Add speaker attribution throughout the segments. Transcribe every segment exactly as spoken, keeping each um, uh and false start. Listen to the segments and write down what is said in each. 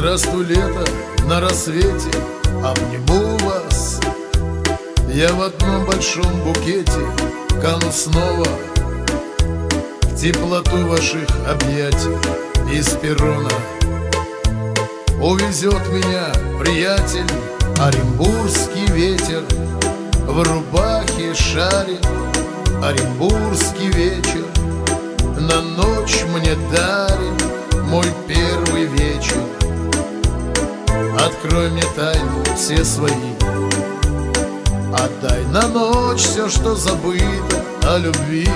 Speaker 1: Здравствуй, лето, на рассвете обниму вас. Я в одном большом букете кану снова в теплоту ваших объятий из перрона. Увезет меня, приятель, оренбургский ветер, в рубахе шарик, оренбургский вечер на ночь мне дарит мой первый вечер. Открой мне тайны все свои, отдай на ночь все, что забыто о любви.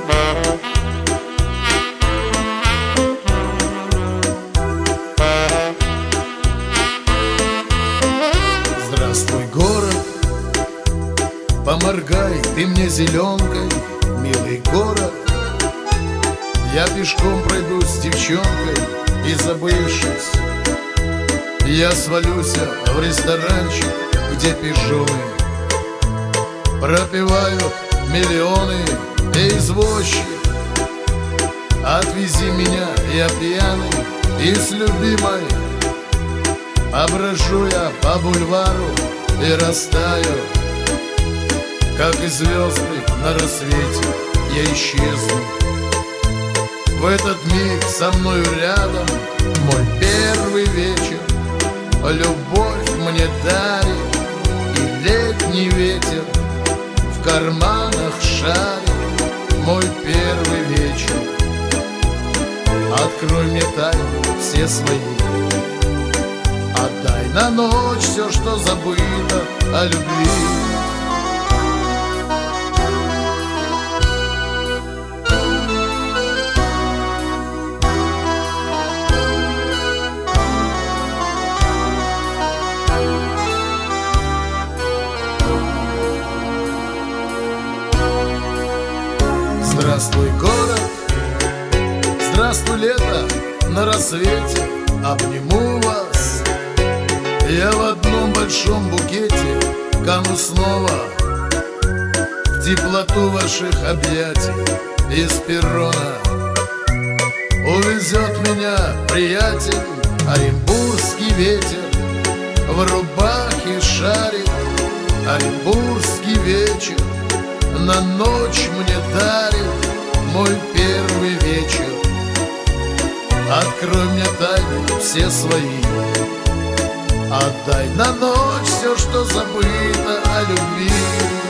Speaker 1: Здравствуй, город, поморгай ты мне зеленкой, милый город. Я пешком пройду с девчонкой и, забывшись, я свалюсь в ресторанчик, где пижоны пропивают миллионы. Эй, извозчик, отвези меня, я пьяный и с любимой. Оброжу я по бульвару и растаю, как и звезды на рассвете я исчезну. В этот миг со мною рядом мой первый вечер любовь мне дарит, и летний ветер в карманах шарит мой первый вечер. Открой мне тайны все свои, отдай на ночь все, что забыто о любви. Здравствуй, город, здравствуй, лето, на рассвете обниму вас. Я в одном большом букете кану снова в теплоту ваших объятий из перрона. Увезет меня, приятель, оренбургский ветер, в рубахе шарит оренбургский вечер на ночь мне дарит мой первый вечер. Открой мне тайны все свои, отдай на ночь все, что забыто о любви.